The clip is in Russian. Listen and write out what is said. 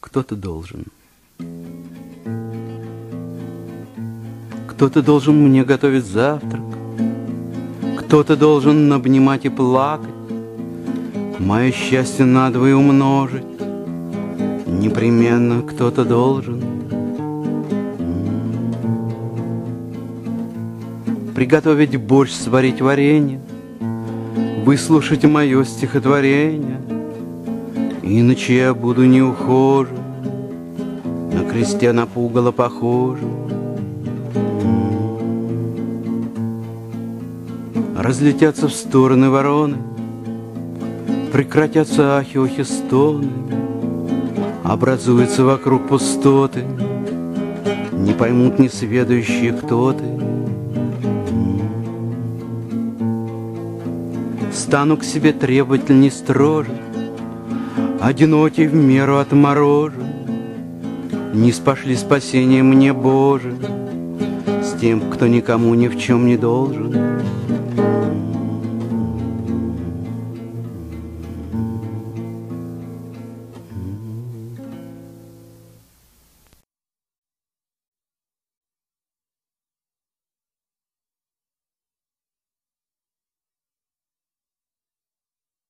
Кто-то должен. Кто-то должен мне готовить завтрак, кто-то должен обнимать и плакать, мое счастье надвое умножить. Непременно кто-то должен. Приготовить борщ, сварить варенье, выслушать мое стихотворение. Иначе я буду неухожен, на кресте на пугало похожим. Разлетятся в стороны вороны, прекратятся ахи-охи стоны, образуются вокруг пустоты, не поймут несведущие, кто ты. Стану к себе требовательней строже, одинокий в меру отморожен. Не спошли спасение мне, Боже, с тем, кто никому ни в чем не должен.